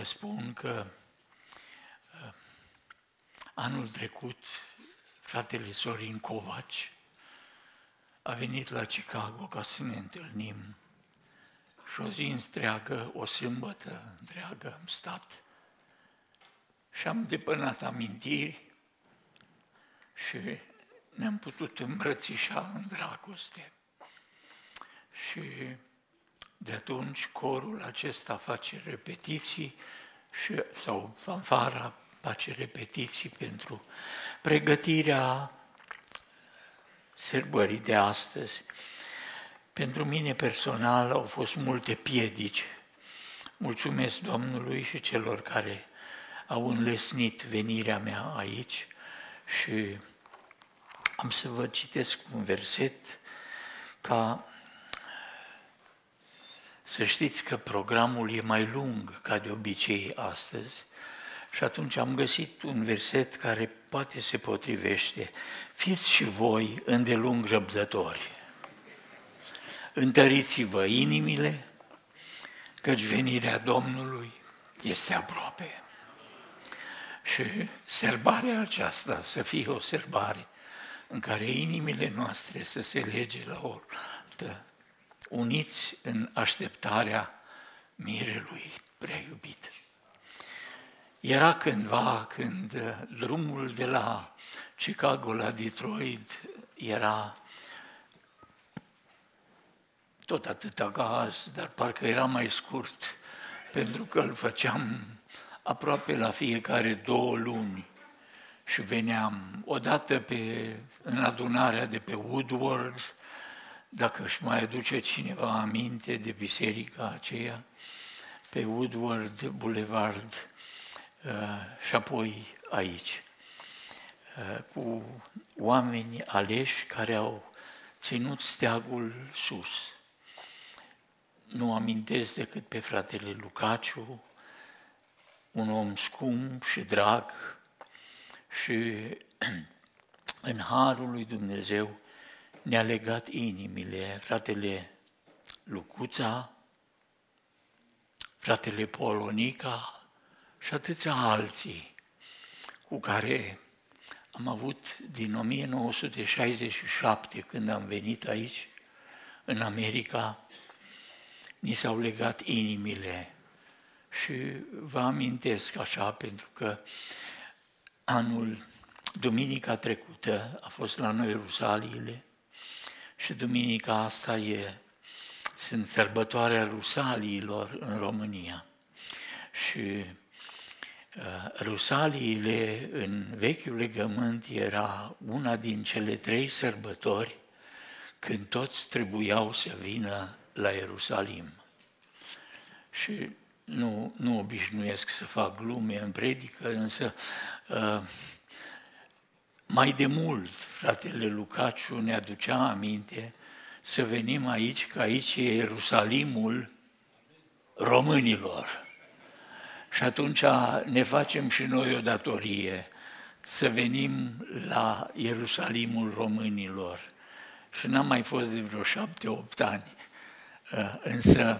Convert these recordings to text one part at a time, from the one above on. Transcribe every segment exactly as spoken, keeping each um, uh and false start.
spun că uh, anul trecut fratele Sorin Covaci a venit la Chicago ca să ne întâlnim și o zi întreagă, o sâmbătă întreagă am stat și am depănat amintiri și ne-am putut îmbrățișa în dragoste. Și de atunci corul acesta face repetiții și, sau fanfara face repetiții pentru pregătirea sărbării de astăzi. Pentru mine personal au fost multe piedici. Mulțumesc Domnului și celor care au înlesnit venirea mea aici și am să vă citesc un verset ca să știți că programul e mai lung ca de obicei astăzi și atunci am găsit un verset care poate se potrivește. Fiți și voi îndelung răbdători. Întăriți-vă inimile, căci venirea Domnului este aproape. Și sărbarea aceasta să fie o sărbare în care inimile noastre să se lege la o altă, uniți în așteptarea mirelui prea iubit. Era cândva când drumul de la Chicago la Detroit era tot atâta gaz, dar parcă era mai scurt, pentru că îl făceam aproape la fiecare două luni și veneam odată pe, în adunarea de pe Woodward, dacă își mai aduce cineva aminte de biserica aceea, pe Woodward Boulevard și apoi aici, cu oameni aleși care au ținut steagul sus. Nu amintesc decât pe fratele Lucaciu, un om scump și drag și în harul lui Dumnezeu ne-a legat inimile, fratele Lucuța, fratele Polonica și atâția alții cu care am avut din o mie nouă sute șaizeci și șapte, când am venit aici, în America, ni s-au legat inimile și vă amintesc așa pentru că anul, duminica trecută a fost la noi Rusaliile și duminica asta e, sunt sărbătoarea Rusaliilor în România. Și uh, Rusaliile în vechiul legământ era una din cele trei sărbători când toți trebuiau să vină la Ierusalim. Și nu, nu obișnuiesc să fac glume în predică, însă uh, mai de mult fratele Lucaciu ne aducea aminte să venim aici, că aici e Ierusalimul românilor. Și atunci ne facem și noi o datorie să venim la Ierusalimul românilor. Și n-am mai fost de vreo șapte, opt ani, însă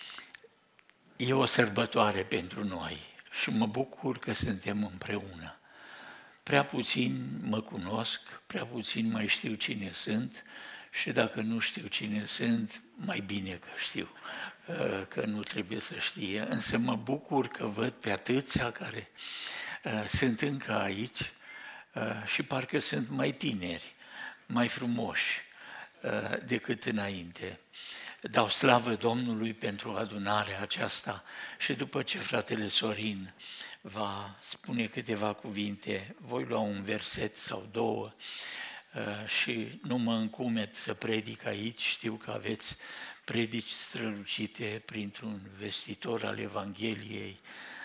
e o sărbătoare pentru noi și mă bucur că suntem împreună. Prea puțin mă cunosc, prea puțin mai știu cine sunt și dacă nu știu cine sunt, mai bine că știu, că nu trebuie să știe. Însă mă bucur că văd pe atâția care sunt încă aici și parcă sunt mai tineri, mai frumoși decât înainte. Dau slavă Domnului pentru adunarea aceasta și după ce fratele Sorin va spune câteva cuvinte, voi lua un verset sau două și nu mă încumet să predic aici, știu că aveți predici strălucite printr-un vestitor al Evangheliei,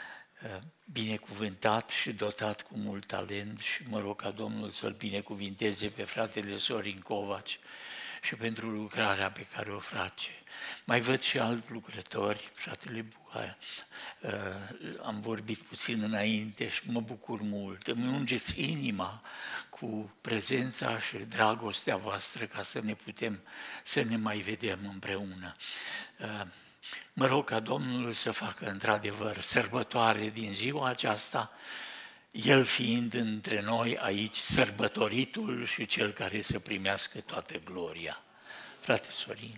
binecuvântat și dotat cu mult talent și mă rog ca Domnul să-l binecuvinteze pe fratele Sorin Covaci și pentru lucrarea pe care o face. Mai văd și alți lucrători, fratele Buha, am vorbit puțin înainte și mă bucur mult. Îmi ungeți inima cu prezența și dragostea voastră ca să ne putem, să ne mai vedem împreună. Mă rog ca Domnul să facă într-adevăr sărbătoare din ziua aceasta, El fiind între noi aici sărbătoritul și Cel care să primească toată gloria. Frate Sorin.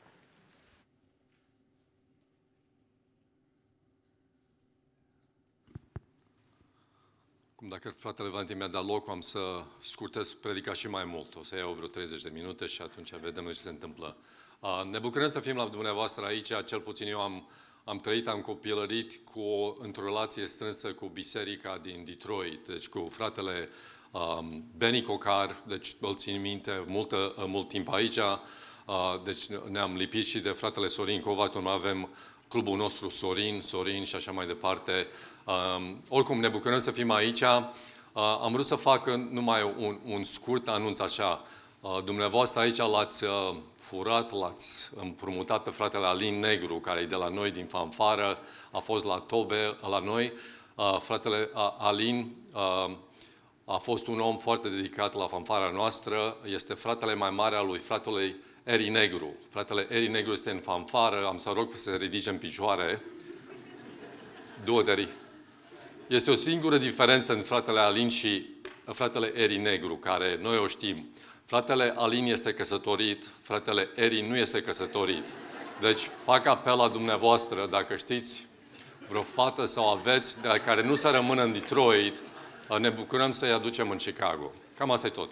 Cum dacă fratele Valentin mi-a dat loc, am să scurtez predica și mai mult. O să iau vreo treizeci de minute și atunci vedem ce se întâmplă. Ne bucurăm să fim la dumneavoastră aici, cel puțin eu am, am trăit, am copilărit cu o, într-o relație strânsă cu biserica din Detroit, deci cu fratele um, Benny Cocar, deci îl țin minte multă, mult timp aici, uh, deci ne-am lipit și de fratele Sorin Covaci, noi avem clubul nostru Sorin, Sorin și așa mai departe. Uh, oricum ne bucurăm să fim aici. Uh, am vrut să fac numai un, un scurt anunț așa. Uh, dumneavoastră aici l-ați uh, furat, l-ați împrumutat pe fratele Alin Negru, care e de la noi din fanfară, a fost la Tobe la noi. Uh, fratele uh, Alin uh, a fost un om foarte dedicat la fanfara noastră, este fratele mai mare al lui fratele Eri Negru. Fratele Eri Negru este în fanfară, am să rog să se ridice în picioare. Du-te, Eri. Este o singură diferență între fratele Alin și fratele Eri Negru, care noi o știm. Fratele Alin este căsătorit, fratele Eri nu este căsătorit. Deci fac apel la dumneavoastră, dacă știți vreo fată sau aveți, de care nu să rămână în Detroit, ne bucurăm să-i aducem în Chicago. Cam asta e tot.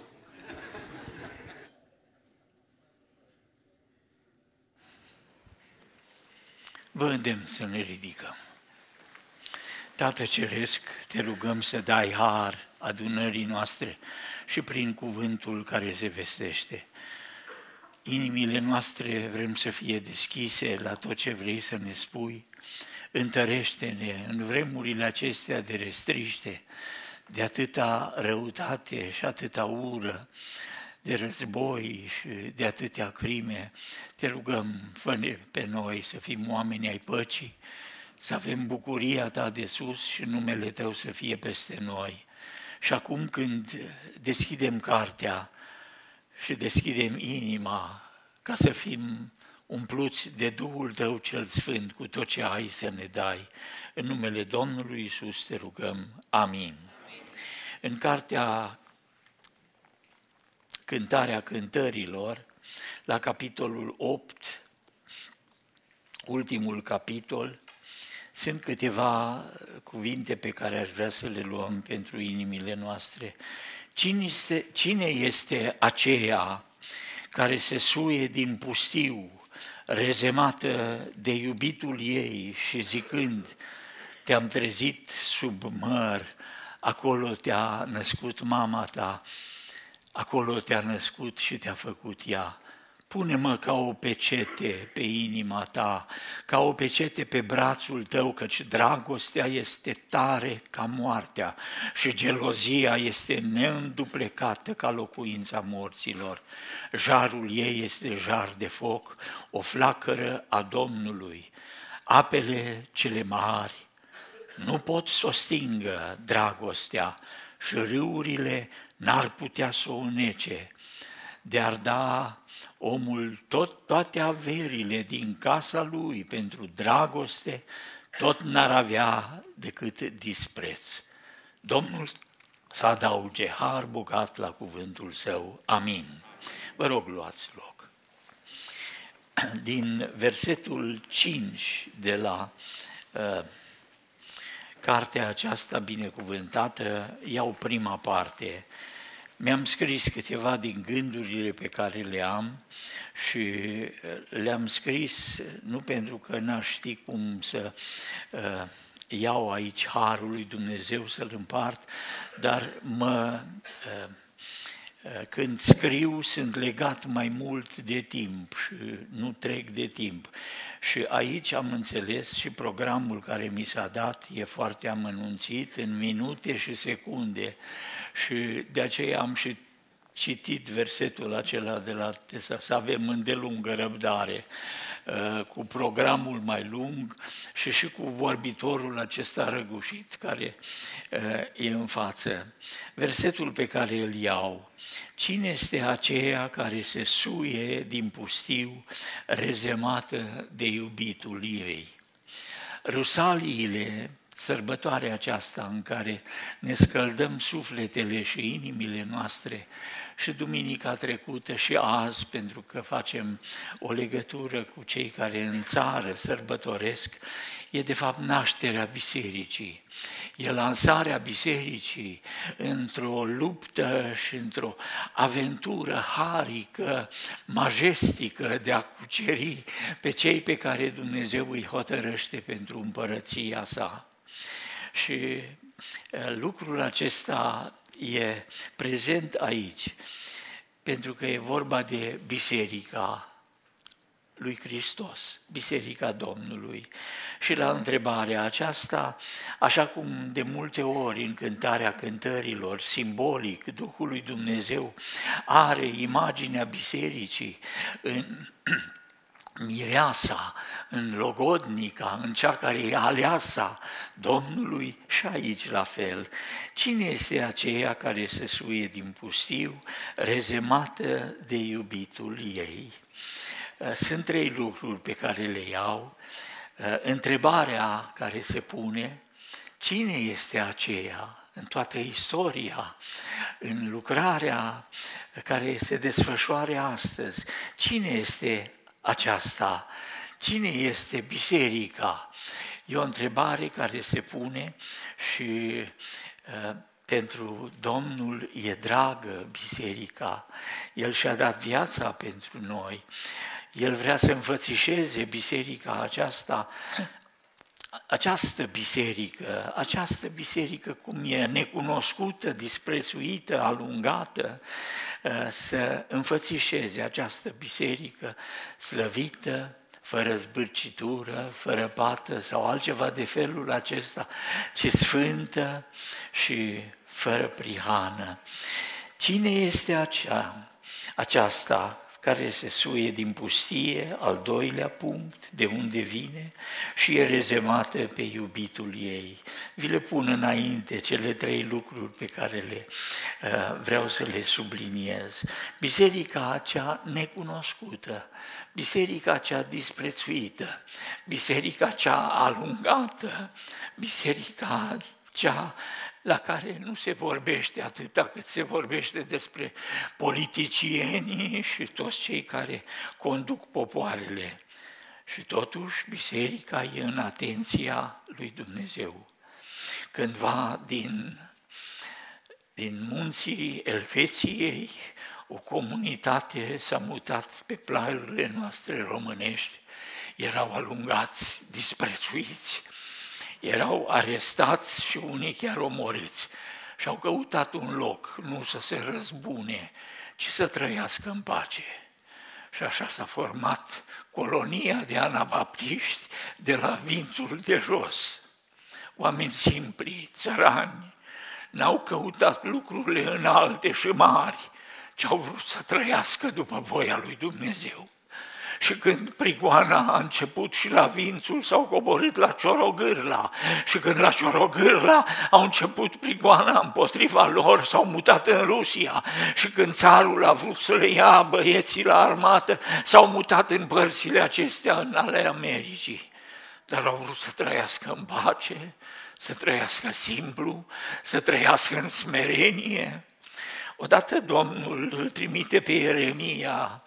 Vă îndemn să ne ridicăm. Tată Ceresc, te rugăm să dai har adunării noastre și prin cuvântul care se vestește. Inimile noastre vrem să fie deschise la tot ce vrei să ne spui. Întărește-ne în vremurile acestea de restriște, de atâta răutate și atâta ură, de război și de atâtea crime. Te rugăm, fă-ne pe noi să fim oameni ai păcii, să avem bucuria ta de sus și numele tău să fie peste noi. Și acum când deschidem cartea și deschidem inima ca să fim umpluți de Duhul tău cel Sfânt cu tot ce ai să ne dai, în numele Domnului Iisus te rugăm. Amin. În cartea Cântarea Cântărilor, la capitolul opt, ultimul capitol, sunt câteva cuvinte pe care aș vrea să le luăm pentru inimile noastre. Cine este, cine este aceea care se suie din pustiu, rezemată de iubitul ei și zicând, te-am trezit sub măr, acolo te-a născut mama ta, acolo te-a născut și te-a făcut ea. Pune-mă ca o pecete pe inima ta, ca o pecete pe brațul tău, căci dragostea este tare ca moartea și gelozia este neînduplecată ca locuința morților. Jarul ei este jar de foc, o flacără a Domnului. Apele cele mari nu pot să o stingă dragostea și râurile n-ar putea să o nece. De-ar da omul tot, toate averile din casa lui pentru dragoste, tot n-ar avea decât dispreț. Domnul să adauge har bogat la cuvântul său. Amin. Vă rog, luați loc. Din versetul cinci de la uh, cartea aceasta binecuvântată, iau prima parte. Mi-am scris câteva din gândurile pe care le am și le-am scris nu pentru că n-aș ști cum să uh, iau aici harul lui Dumnezeu să-l împart, dar mă, uh, uh, când scriu sunt legat mai mult de timp și nu trec de timp. Și aici am înțeles și programul care mi s-a dat e foarte amănunțit în minute și secunde și de aceea am și citit versetul acela de la Tesa, să avem îndelungă răbdare. cu programul mai lung și și cu vorbitorul acesta răgușit care e în față. Versetul pe care îl iau: cine este aceea care se suie din pustiu, rezemată de iubitul ei? Rusaliile, sărbătoarea aceasta în care ne scăldăm sufletele și inimile noastre, și duminica trecută și azi, pentru că facem o legătură cu cei care în țară sărbătoresc, e de fapt nașterea bisericii. E lansarea bisericii într-o luptă și într-o aventură harică, majestică de a cuceri pe cei pe care Dumnezeu îi hotărăște pentru împărăția sa. Și lucrul acesta e prezent aici, pentru că e vorba de biserica lui Hristos, biserica Domnului. Și la întrebarea aceasta, așa cum de multe ori în cântarea cântărilor, simbolic, Duhul lui Dumnezeu are imaginea bisericii în mireasa, în logodnica, în cea care e aleasa Domnului, și aici la fel. Cine este aceea care se suie din pustiu, rezemată de iubitul ei? Sunt trei lucruri pe care le iau. Întrebarea care se pune: cine este aceea? În toată istoria, în lucrarea care se desfășoară astăzi, cine este aceasta? Cine este biserica? E o întrebare care se pune și uh, pentru Domnul e dragă biserica. El și-a dat viața pentru noi. El vrea să înfățișeze biserica aceasta, această biserică, această biserică cum e necunoscută, disprețuită, alungată, să înfățișeze această biserică slăvită, fără zbârcitură, fără pată sau altceva de felul acesta, ci sfântă și fără prihană. Cine este acea, aceasta care se suie din pustie, al doilea punct, de unde vine, și e rezemată pe iubitul ei? Vi le pun înainte, cele trei lucruri pe care le uh, vreau să le subliniez. Biserica acea necunoscută, biserica cea disprețuită, biserica cea alungată, biserica cea la care nu se vorbește atâta cât se vorbește despre politicienii și toți cei care conduc popoarele. Și totuși biserica e în atenția lui Dumnezeu. Cândva din, din munții Elveției, o comunitate s-a mutat pe plaiurile noastre românești, erau alungați, disprețuiți, erau arestați și unii chiar omorâți și au căutat un loc, nu să se răzbune, ci să trăiască în pace. Și așa s-a format colonia de anabaptiști de la Vințul de Jos. Oameni simpli, țărani, n-au căutat lucrurile înalte și mari, ci au vrut să trăiască după voia lui Dumnezeu. Și când prigoana a început și la Vințul, s-au coborât la Ciorogârla. Și când la Ciorogârla au început prigoana împotriva lor, s-au mutat în Rusia. Și când țarul a vrut să le ia băieții la armată, s-au mutat în părțile acestea, în ale Americii. Dar au vrut să trăiască în pace, să trăiască simplu, să trăiască în smerenie. Odată Domnul îl trimite pe Ieremia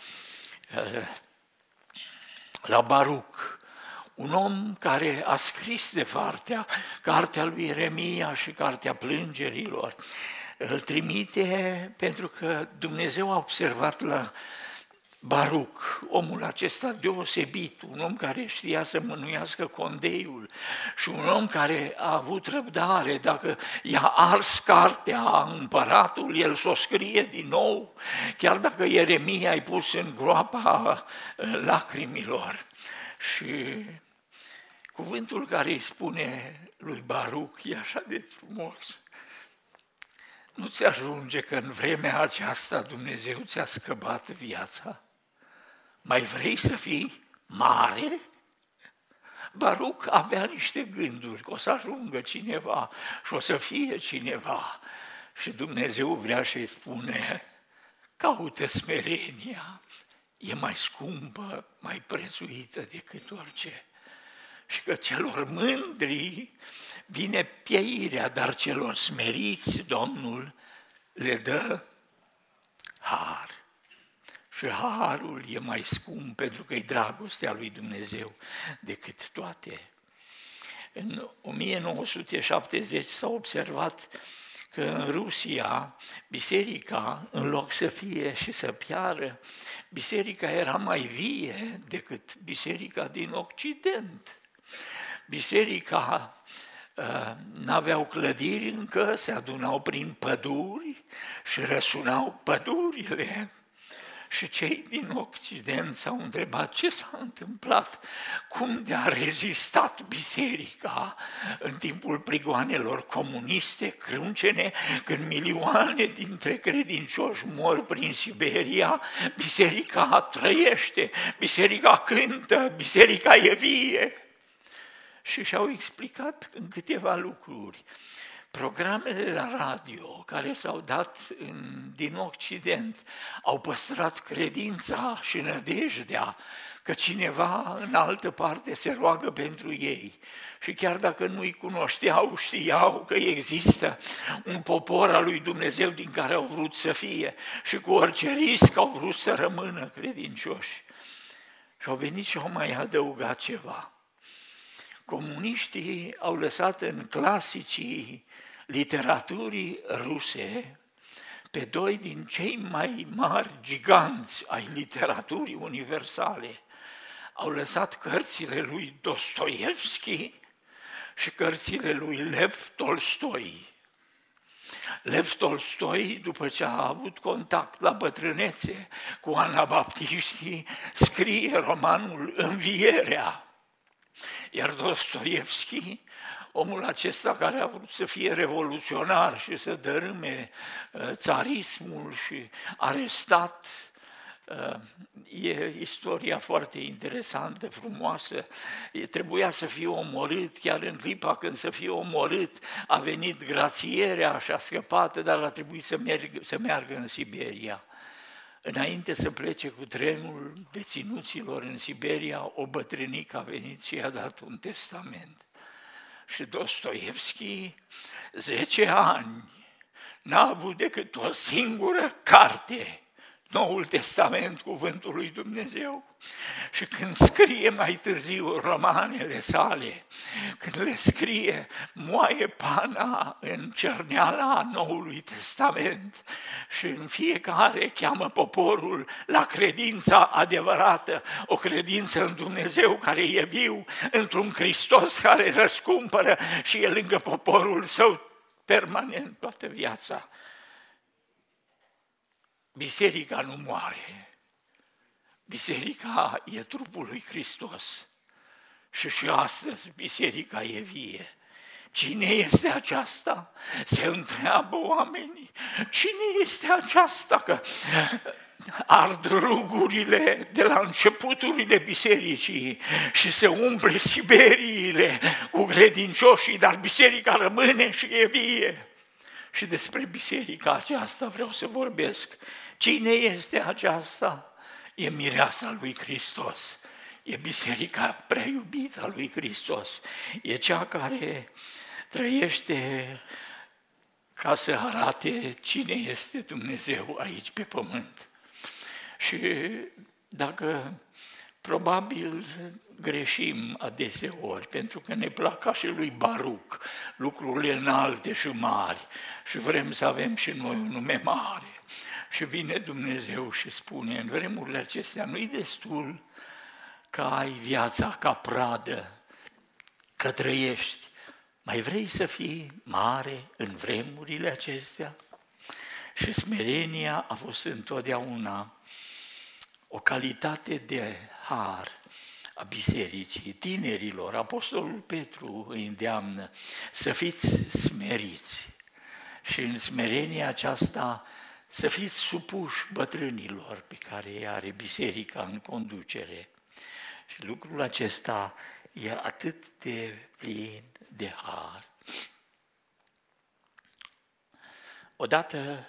la Baruc, un om care a scris de partea, cartea lui Ieremia și cartea plângerilor. Îl trimite pentru că Dumnezeu a observat la Baruc, omul acesta deosebit, un om care știa să mânuiască condeiul și un om care a avut răbdare. Dacă i-a ars cartea împăratul, el s-o scrie din nou, chiar dacă Ieremia i-a pus în groapa lacrimilor. Și cuvântul care îi spune lui Baruc e așa de frumos. Nu ți ajunge că în vremea aceasta Dumnezeu ți-a scăpat viața? Mai vrei să fii mare? Baruc avea niște gânduri, că o să ajungă cineva și o să fie cineva. Și Dumnezeu vrea să-i spune, caută smerenia, e mai scumpă, mai prețuită decât orice. Și că celor mândri vine pieirea, dar celor smeriți Domnul le dă har. Și harul e mai scump pentru că e dragostea lui Dumnezeu decât toate. În o mie nouă sute șaptezeci s-a observat că în Rusia biserica, în loc să fie și să piară, biserica era mai vie decât biserica din Occident. Biserica uh, n-aveau clădiri încă, se adunau prin păduri și răsunau pădurile. Și cei din Occident s-au întrebat ce s-a întâmplat, cum de-a rezistat biserica în timpul prigoanelor comuniste, crâncene, când milioane dintre credincioși mor prin Siberia, biserica trăiește, biserica cântă, biserica e vie. Și și-au explicat în câteva lucruri. Programele la radio care s-au dat în, din Occident au păstrat credința și nădejdea că cineva în altă parte se roagă pentru ei. Și chiar dacă nu-i cunoșteau, știau că există un popor al lui Dumnezeu din care au vrut să fie și cu orice risc au vrut să rămână credincioși. Și au venit și au mai adăugat ceva. Comuniștii au lăsat în clasicii literaturii ruse pe doi din cei mai mari giganți ai literaturii universale. Au lăsat cărțile lui Dostoievski și cărțile lui Lev Tolstoi. Lev Tolstoi, după ce a avut contact la bătrânețe cu anabaptiștii, scrie romanul Învierea. Iar Dostoievski, omul acesta care a vrut să fie revoluționar și să dărâme țarismul și arestat, e istoria foarte interesantă, frumoasă, e, trebuia să fie omorât, chiar în clipa când să fie omorât a venit grațierea și a scăpat, dar a trebuit să meargă, să meargă în Siberia. Înainte să plece cu trenul deținuților în Siberia, o bătrânică a venit și i-a dat un testament. Și Dostoievski, zece ani, n-a avut decât o singură carte, Noul Testament, Cuvântul lui Dumnezeu. Și când scrie mai târziu romanele sale, când le scrie, moaie pana în cerneala Noului Testament și în fiecare cheamă poporul la credința adevărată, o credință în Dumnezeu care e viu, într-un Hristos care răscumpără și e lângă poporul său permanent toată viața. Biserica nu moare. Biserica e trupul lui Hristos. Și și astăzi biserica e vie. Cine este aceasta? Se întreabă oamenii. Cine este aceasta? Că ard rugurile de la începuturile bisericii și se umple Siberiile cu credincioșii, dar biserica rămâne și e vie. Și despre biserica aceasta vreau să vorbesc. Cine este aceasta? E mireasa lui Hristos. E biserica prea iubită a lui Hristos. E cea care trăiește ca să arate cine este Dumnezeu aici pe pământ. Și dacă probabil greșim adeseori, pentru că ne plac ca și lui Baruc lucrurile înalte și mari și vrem să avem și noi un nume mare. Și vine Dumnezeu și spune, în vremurile acestea nu-i destul că ai viața ca pradă, că trăiești. Mai vrei să fii mare în vremurile acestea? Și smerenia a fost întotdeauna o calitate de har a bisericii, tinerilor. Apostolul Petru îi îndeamnă să fiți smeriți și în smerenia aceasta să fiți supuși bătrânilor pe care îi are biserica în conducere. Și lucrul acesta e atât de plin de har. Odată,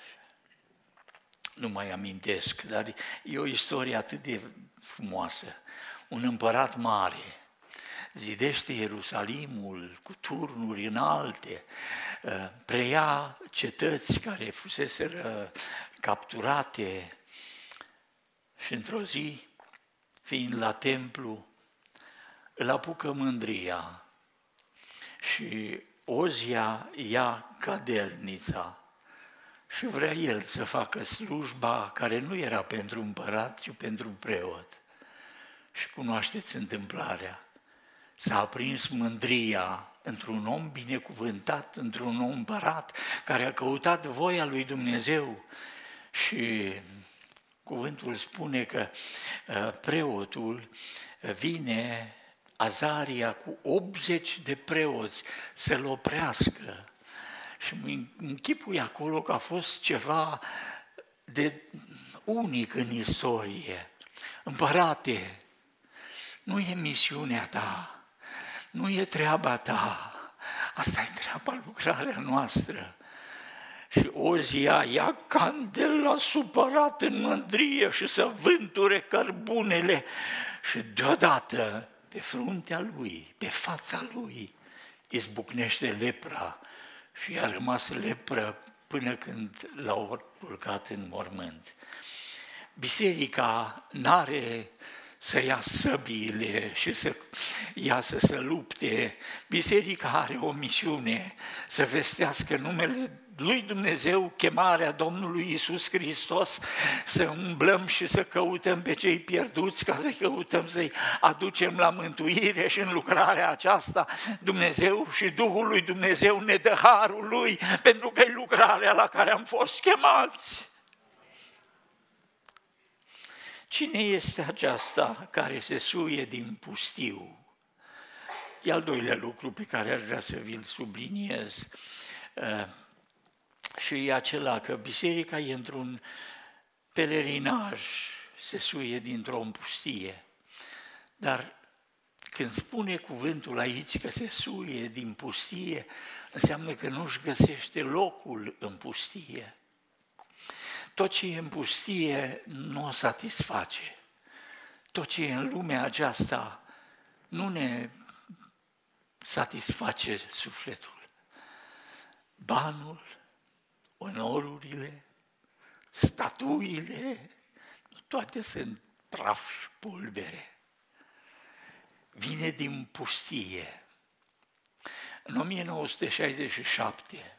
nu mai amintesc, dar e o istorie atât de frumoasă. Un împărat mare zidește Ierusalimul cu turnuri înalte, preia cetăți care fuseseră capturate și într-o zi, fiind la templu, îl apucă mândria și Ozia ia cadelnița și vrea el să facă slujba care nu era pentru împărat, ci pentru preot. Și cunoașteți întâmplarea. S-a aprins mândria într-un om binecuvântat, într-un om împărat, care a căutat voia lui Dumnezeu. Și cuvântul spune că preotul vine, Azaria, cu optzeci de preoți să-l oprească. Și mă închipui acolo că a fost ceva de unic în istorie. Împărate, nu e misiunea ta, nu e treaba ta, asta e treaba, lucrarea noastră. Și Ozia ia candela supărat în mândrie și să vânture cărbunele și deodată pe fruntea lui, pe fața lui, izbucnește lepra și a rămas lepră până când l-au culcat în mormânt. Biserica n-are să ia săbiile și să iasă să lupte. Biserica are o misiune, să vestească numele lui Dumnezeu, chemarea Domnului Iisus Hristos, să umblăm și să căutăm pe cei pierduți, ca să căutăm să-i aducem la mântuire. Și în lucrarea aceasta Dumnezeu și Duhul lui Dumnezeu ne dă harul Lui, pentru că e lucrarea la care am fost chemați. Cine este aceasta care se suie din pustiu? E al doilea lucru pe care aș vrea să vi-l subliniez. Și e acela că biserica e într-un pelerinaj, se suie dintr-o pustie. Dar când spune cuvântul aici că se suie din pustie, înseamnă că nu-și găsește locul în pustie. Tot ce e în pustie nu o satisface. Tot ce e în lumea aceasta nu ne satisface sufletul. Banul, onorurile, statuile, toate sunt praf și pulbere. Vine din pustie. În o mie nouă sute șaizeci și șapte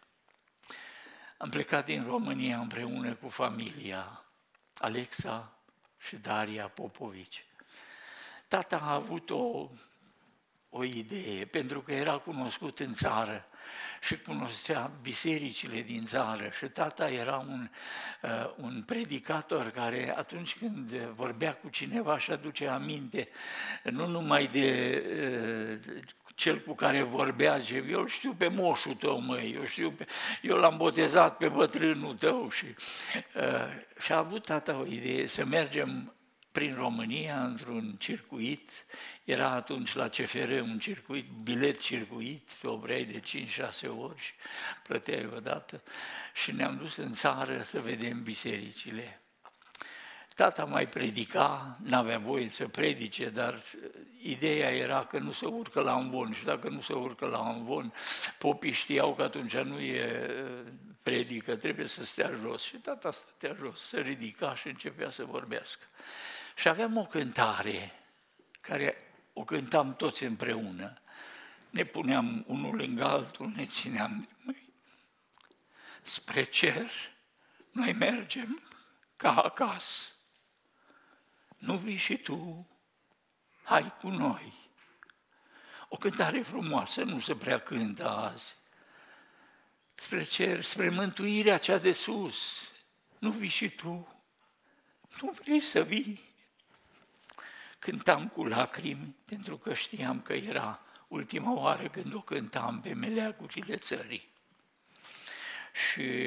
am plecat din România împreună cu familia, Alexa și Daria Popovici. Tata a avut o, o idee, pentru că era cunoscut în țară și cunoștea bisericile din țară și tata era un, uh, un predicator care atunci când vorbea cu cineva și aduce aminte, nu numai de uh, cel cu care vorbea, zice, eu îl știu pe moșul tău, măi, eu, știu pe, eu l-am botezat pe bătrânul tău. Și, uh, și a avut tata o idee să mergem prin România într-un circuit, era atunci la C F R un circuit, bilet circuit, te opreai de cinci șase ori și plăteai odată și ne-am dus în țară să vedem bisericile. Tata mai predica, n-avea voie să predice, dar ideea era că nu se urcă la amvon și dacă nu se urcă la amvon, popii știau că atunci nu e predică, trebuie să stea jos. Și tata stătea jos, se ridica și începea să vorbească. Și aveam o cântare care o cântam toți împreună. Ne puneam unul lângă altul, ne țineam de mâini. Spre cer noi mergem ca acasă. Nu vii și tu, hai cu noi. O cântare frumoasă, nu se prea cântă azi. Spre cer, spre mântuirea cea de sus. Nu vii și tu, nu vrei să vii. Cântam cu lacrimi, pentru că știam că era ultima oară când o cântam pe meleagurile țării. Și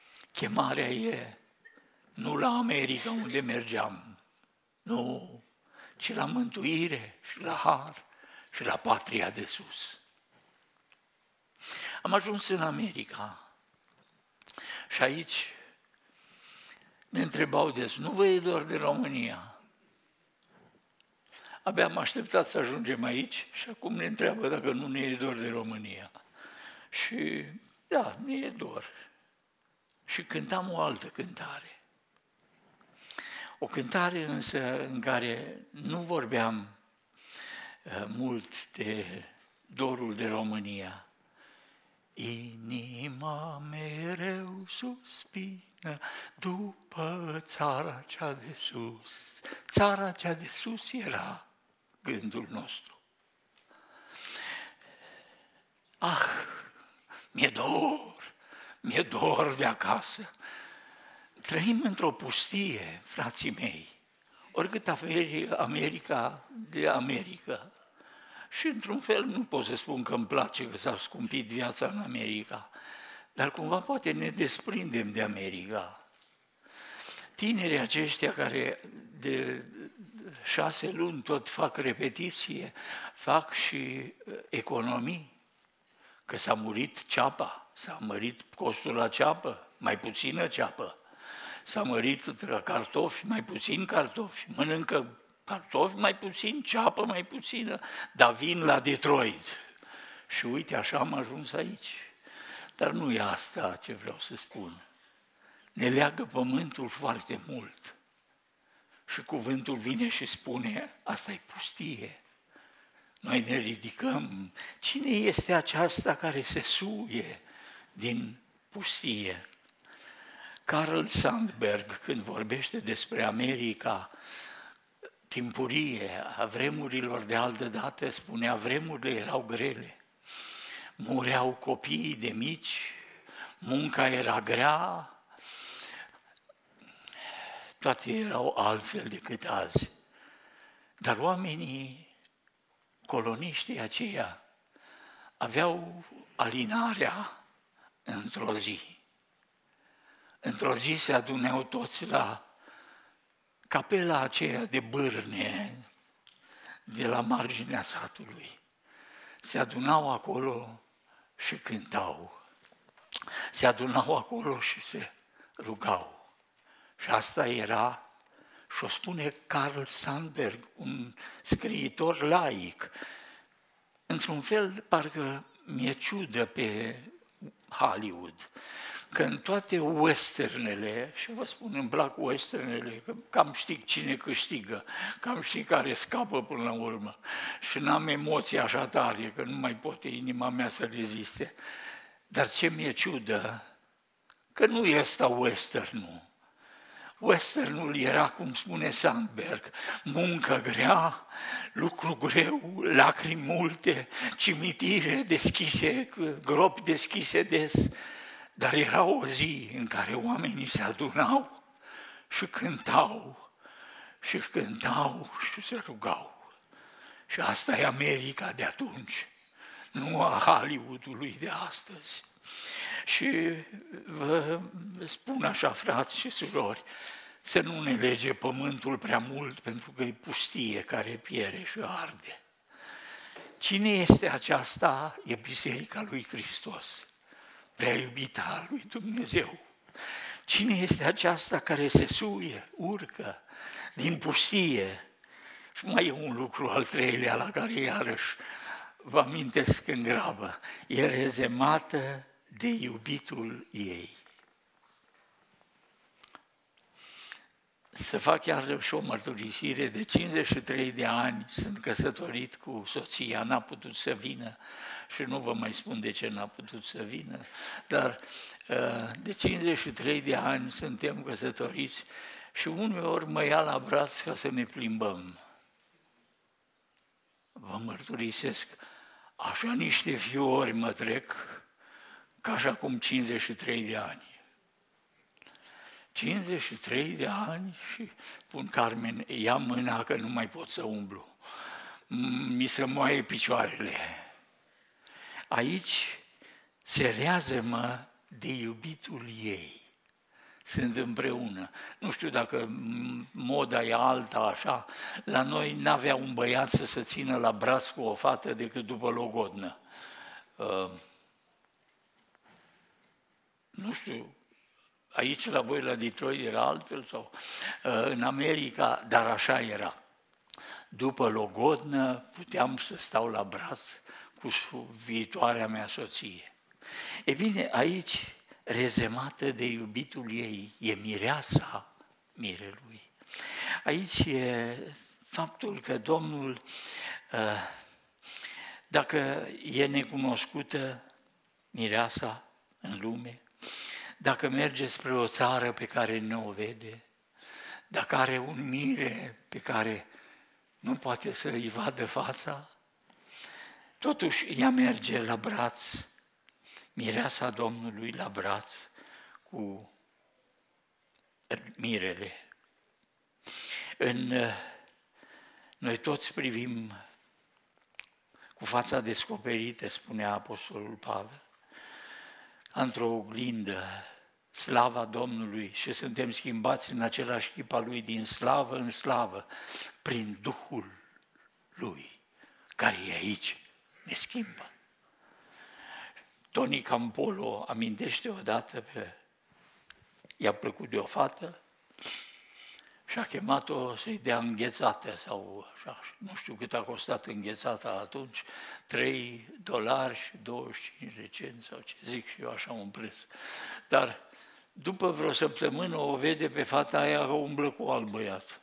chemarea e nu la America unde mergeam, nu, ci la mântuire și la har și la patria de sus. Am ajuns în America și aici ne întrebau des, nu vă e dor de România? Abia am așteptat să ajungem aici și acum ne întreabă dacă nu ne e dor de România. Și da, ne e dor. Și cântam o altă cântare. O cântare însă în care nu vorbeam uh, mult de dorul de România. Inima mereu suspină după țara cea de sus. Țara cea de sus era gândul nostru. Ah, mi-e dor, mi-e dor de acasă. Trăim într-o pustie, frații mei, oricât America de America. Și într-un fel nu pot să spun că îmi place că s-a scumpit viața în America, dar cumva poate ne desprindem de America. Tinerii aceștia care de șase luni tot fac repetiție, fac și economii, că s-a murit ceapa, s-a mărit costul la ceapă, mai puțină ceapă, s-a mărit la cartofi, mai puțin cartofi, mănâncă cartofi mai puțin, ceapă mai puțină, dar vin la Detroit. Și uite, așa am ajuns aici. Dar nu e asta ce vreau să spun. Ne leagă pământul foarte mult. Și cuvântul vine și spune, asta e pustie. Noi ne ridicăm. Cine este aceasta care se suie din pustie? Carl Sandburg, când vorbește despre America timpurie, a vremurilor de altă dată, spunea, vremurile erau grele. Mureau copiii de mici, munca era grea, toate erau altfel decât azi. Dar oamenii, coloniștii aceia, aveau alinarea într-o zi. Într-o zi se aduneau toți la capela aceea de bârne de la marginea satului. Se adunau acolo și cântau. Se adunau acolo și se rugau. Și asta era, și o spune Carl Sandburg, un scriitor laic. Într-un fel, parcă mi-e ciudă pe Hollywood, că în toate westernele, și vă spun, îmi plac westernele, că cam știu cine câștigă, cam știu care scapă până la urmă și n-am emoții așa tare, că nu mai poate inima mea să reziste. Dar ce mi-e ciudă, că nu e ăsta westernul. Westernul era, cum spune Sandberg, muncă grea, lucru greu, lacrimi multe, cimitire deschise, gropi deschise des, dar era o zi în care oamenii se adunau și cântau, și cântau și se rugau. Și asta e America de atunci, nu a Hollywoodului de astăzi. Și vă spun așa, frați și surori, să nu ne lege pământul prea mult, pentru că e pustie care piere și arde. Cine este aceasta? E Biserica lui Hristos, prea iubita a lui Dumnezeu. Cine este aceasta care se suie, urcă din pustie? Și mai e un lucru al treilea la care iarăși vă amintesc în grabă. E rezemată de iubitul ei. Să fac chiar și o mărturisire, de cincizeci și trei de ani sunt căsătorit cu soția, n-a putut să vină și nu vă mai spun de ce n-a putut să vină, dar de cincizeci și trei de ani suntem căsătoriți și uneori mă ia la braț ca să ne plimbăm. Vă mărturisesc, așa niște fiori mă trec, ca și acum cincizeci și trei de ani. cincizeci și trei de ani și spun, Carmen, ia mâna că nu mai pot să umblu. Mi se moaie picioarele. Aici se rează-mă de iubitul ei. sunt împreună. Nu știu dacă moda e alta așa, la noi n-avea un băiat să se țină la braț cu o fată decât după logodnă. Uh, nu știu, aici la voi la Detroit era altfel sau uh, în America, dar așa era. După logodnă puteam să stau la braț cu viitoarea mea soție. E bine, aici, rezemată de iubitul ei, e mireasa mirelui. Aici e faptul că Domnul, dacă e necunoscută mireasa în lume, dacă merge spre o țară pe care nu o vede, dacă are un mire pe care nu poate să îi vadă fața, totuși ea merge la braț, mireasa Domnului la braț cu mirele. În, noi toți privim cu fața descoperită, spunea Apostolul Pavel, într-o oglindă, slava Domnului și suntem schimbați în același chip al Lui din slavă în slavă, prin Duhul Lui, care e aici, ne schimbă. Tony Campolo amintește odată pe... i-a plăcut de o fată și a chemat-o să-i dea înghețată sau așa, nu știu cât a costat înghețata atunci, trei dolari și douăzeci și cinci de cenți sau ce zic și eu așa un preț. Dar după vreo săptămână o vede pe fata aia că umblă cu alt băiat.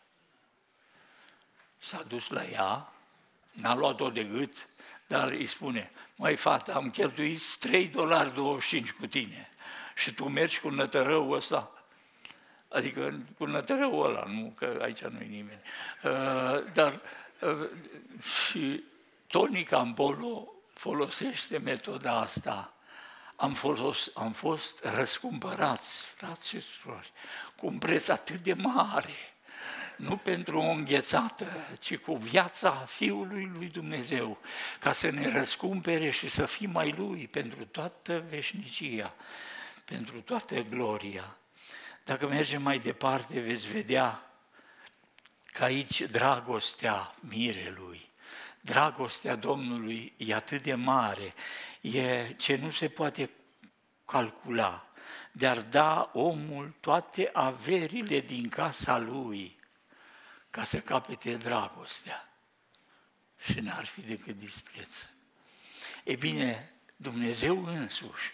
S-a dus la ea, n-a luat-o de gât, dar îi spune, măi fata, am cheltuit trei dolari douăzeci și cinci cu tine și tu mergi cu nătărăul ăsta. Adică cu nătărăul ăla, nu, că aici nu-i nimeni. Uh, dar uh, și Tony Campolo folosește metoda asta. Am, folos, am fost răscumpărați, frați și surori, cu un preț atât de mare, nu pentru o înghețată, ci cu viața Fiului lui Dumnezeu, ca să ne răscumpere și să fim mai Lui pentru toată veșnicia, pentru toată gloria. Dacă mergem mai departe, veți vedea că aici dragostea mirelui, dragostea Domnului e atât de mare, e ce nu se poate calcula, de-ar da omul toate averile din casa lui ca să capete dragostea și n-ar fi decât dispreț. E bine, Dumnezeu însuși,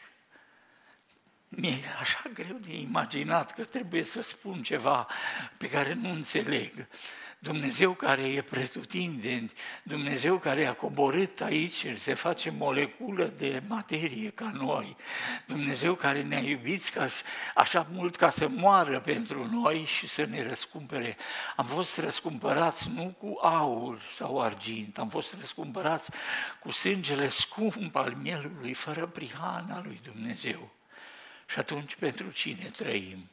mi-e așa greu de imaginat că trebuie să spun ceva pe care nu înțeleg. Dumnezeu care e pretutindeni, Dumnezeu care a coborât aici și se face moleculă de materie ca noi, Dumnezeu care ne-a iubit ca, așa mult ca să moară pentru noi și să ne răscumpere. Am fost răscumpărați nu cu aur sau argint, am fost răscumpărați cu sângele scump al mielului, fără prihan al lui Dumnezeu. Și atunci pentru cine trăim?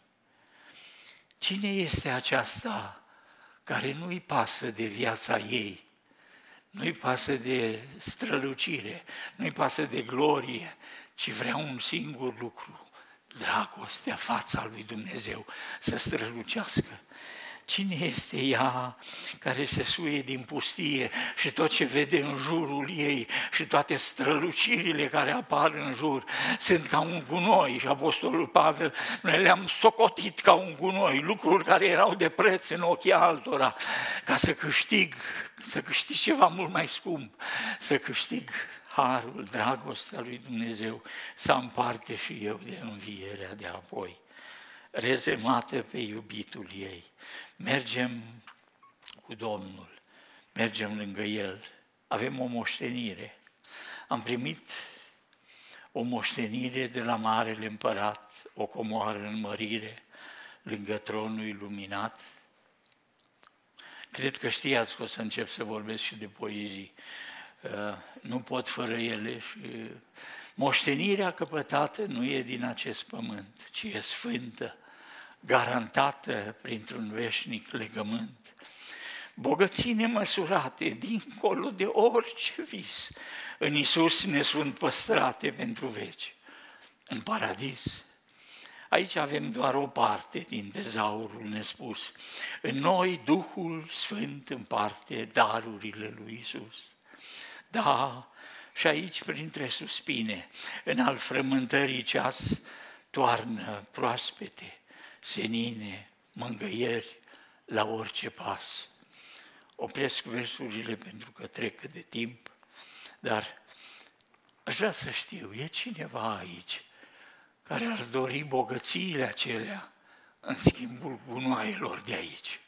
Cine este aceasta care nu-i pasă de viața ei, nu-i pasă de strălucire, nu-i pasă de glorie, ci vrea un singur lucru, dragostea, fața lui Dumnezeu, să strălucească. Cine este ea care se suie din pustie și tot ce vede în jurul ei și toate strălucirile care apar în jur sunt ca un gunoi? Și Apostolul Pavel, noi le-am socotit ca un gunoi, lucruri care erau de preț în ochii altora, ca să câștig, să câștig ceva mult mai scump, să câștig harul, dragostea lui Dumnezeu, să am parte și eu de învierea de apoi. Rezemată pe iubitul ei. Mergem cu Domnul, mergem lângă El, avem o moștenire. Am primit o moștenire de la Marele Împărat, o comoară în mărire, lângă tronul iluminat. Cred că știați că o să încep să vorbesc și de poezii. Nu pot fără ele și moștenirea căpătată nu e din acest pământ, ci e sfântă, garantată printr-un veșnic legământ. Bogății nemăsurate, dincolo de orice vis, în Iisus ne sunt păstrate pentru veci. În paradis Aici avem doar o parte din tezaurul nespus. În noi Duhul Sfânt împarte darurile lui Iisus. Da, și aici, printre suspine, în al frământării ceas, toarnă proaspete, senine, mângâieri la orice pas. Opresc versurile pentru că trec de timp, dar aș vrea să știu, e cineva aici care ar dori bogățiile acelea în schimbul gunoaielor de aici?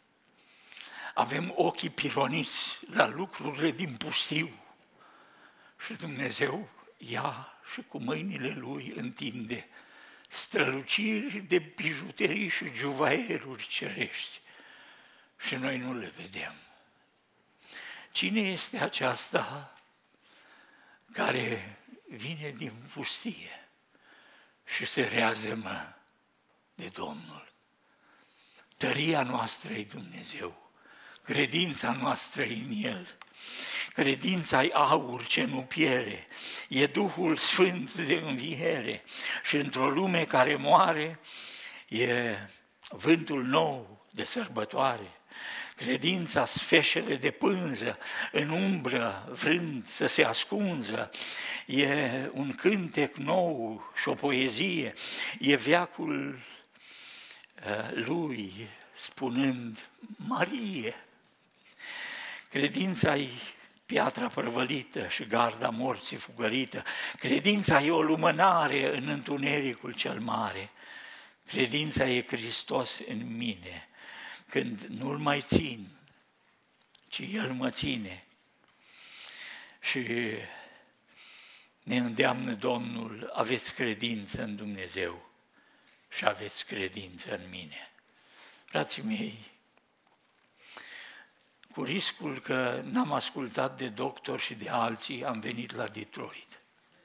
Avem ochii pironiți la lucrurile din pustiu și Dumnezeu ia și cu mâinile Lui întinde străluciri de bijuterii și juvaieruri cerești și noi nu le vedem. Cine este aceasta care vine din pustie și se reazemă de Domnul? Tăria noastră e Dumnezeu, credința noastră e în El. Credința e aur ce nu piere, e Duhul Sfânt de înviere și într-o lume care moare e vântul nou de sărbătoare. Credința sfeșele de pânză, în umbră vrând să se ascunză, e un cântec nou și o poezie, e veacul uh, lui spunând Marie. Credința e piatra prăvălită și garda morții fugărită. Credința e o lumânare în întunericul cel mare. Credința e Hristos în mine, când nu-L mai țin, ci El mă ține. Și ne îndeamnă Domnul, aveți credință în Dumnezeu și aveți credință în mine. Frații mei, cu riscul că n-am ascultat de doctori și de alții, am venit la Detroit.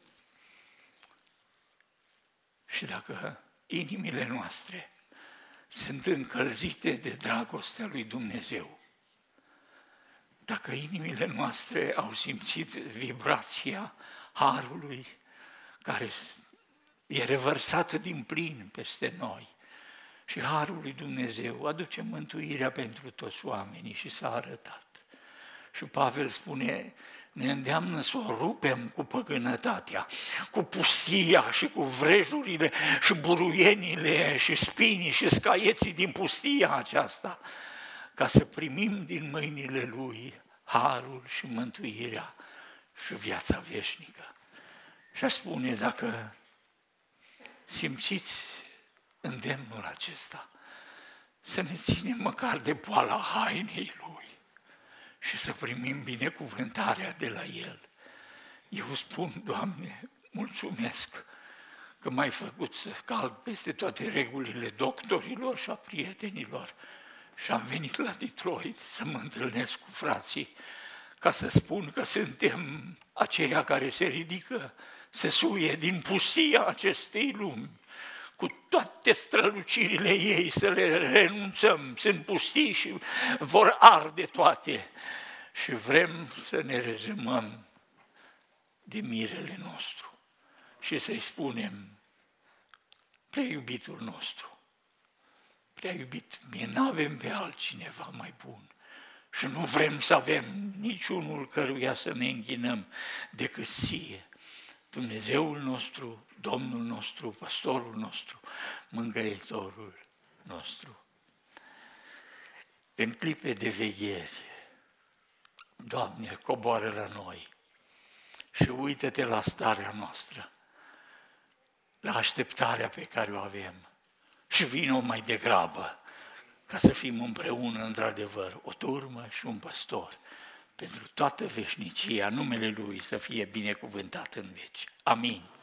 Și dacă inimile noastre sunt încălzite de dragostea lui Dumnezeu, dacă inimile noastre au simțit vibrația harului care e revărsată din plin peste noi, și harul lui Dumnezeu aduce mântuirea pentru toți oamenii și s-a arătat. Și Pavel spune, ne îndeamnă să o rupem cu păgânătatea, cu pustia și cu vrejurile și buruienile și spinii și scaieții din pustia aceasta, ca să primim din mâinile Lui harul și mântuirea și viața veșnică. Și aș spune, dacă simțiți îndemnul acesta, să ne ținem măcar de poala hainei Lui și să primim binecuvântarea de la El. Eu spun, Doamne, mulțumesc că m-ai făcut să calc peste toate regulile doctorilor și a prietenilor și am venit la Detroit să mă întâlnesc cu frații ca să spun că suntem aceia care se ridică, se suie din pustia acestei lumi, cu toate strălucirile ei, să le renunțăm, sunt pustii și vor arde toate. Și vrem să ne rezemăm de mirele nostru și să-i spunem, prea iubitul nostru, prea iubit, mie n-avem pe altcineva mai bun și nu vrem să avem niciunul căruia să ne închinăm decât ție. Dumnezeul nostru, Domnul nostru, Păstorul nostru, Mângâietorul nostru. În clipe de vegheri, Doamne, coboară la noi și uită-te la starea noastră, la așteptarea pe care o avem și vină mai degrabă ca să fim împreună, într-adevăr, o turmă și un păstor, pentru toată veșnicia, numele Lui să fie binecuvântat în veci. Amin.